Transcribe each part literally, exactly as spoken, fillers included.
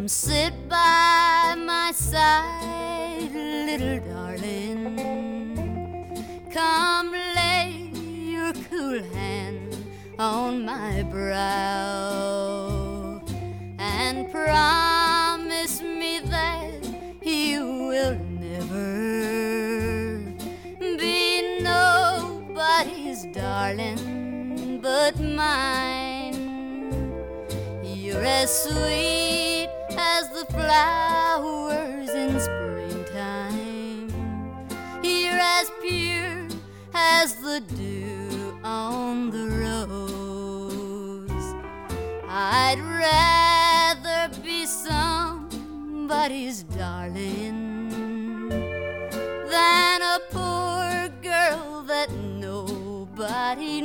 Come sit by my side, little darling. Come lay your cool hand on my brow and promise me that you will never be nobody's darling but mine. You're as sweet as the flowers in springtime. You're as pure as the dew on the rose. I'd rather be somebody's darling than a poor girl that nobody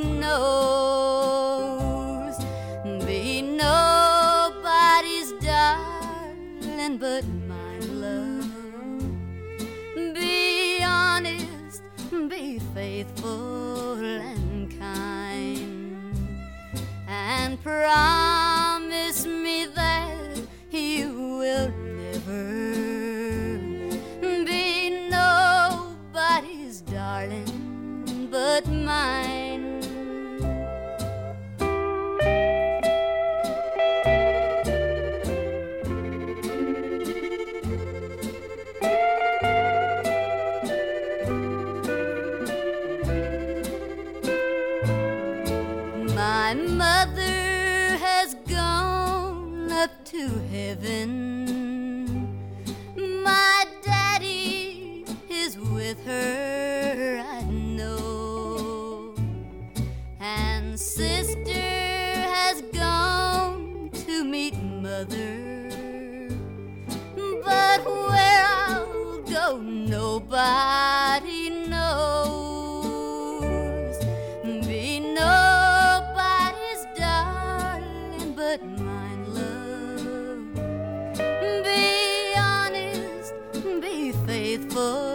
knows. Be nobody's darling but my love. Be honest, be faithful and kind, and promise me that you will never be nobody's darling but mine. My mother has gone up to heaven. My daddy is with her, I know. And sister has gone to meet mother. But where I'll go, nobody knows. Be nobody's darling but mine, love. Be honest, be faithful